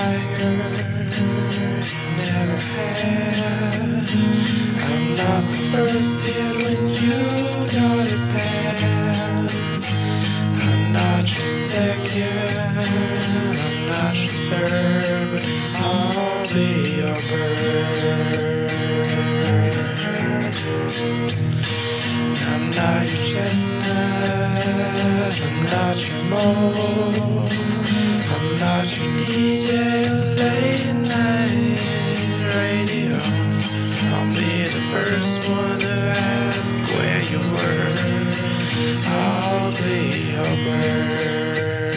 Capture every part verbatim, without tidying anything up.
tiger you never had. I'm not the first kid when you got it bad. I'm not your second, I'm not your third, but I'll be your bird. I'm not your chestnut, I'm not your mole, I'm not your D J late night radio. I'll be the first one to ask where you were. I'll be your bird.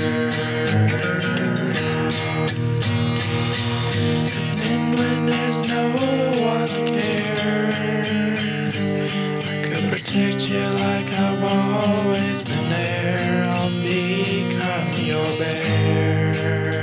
And then when there's no one cares, I could protect you like I've always been there. I'll become your bear.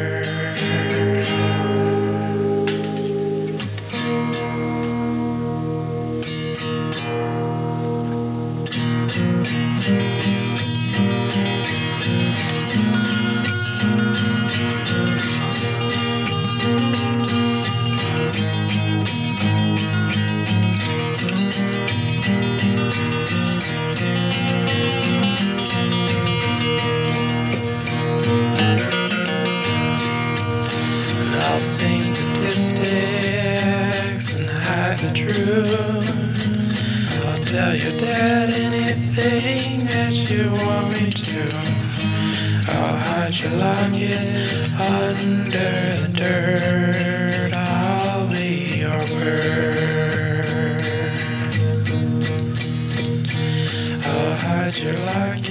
I'll sing statistics and hide the truth. I'll tell your dad anything that you want me to. I'll hide your locket under the dirt. I'll be your bird. I'll hide your locket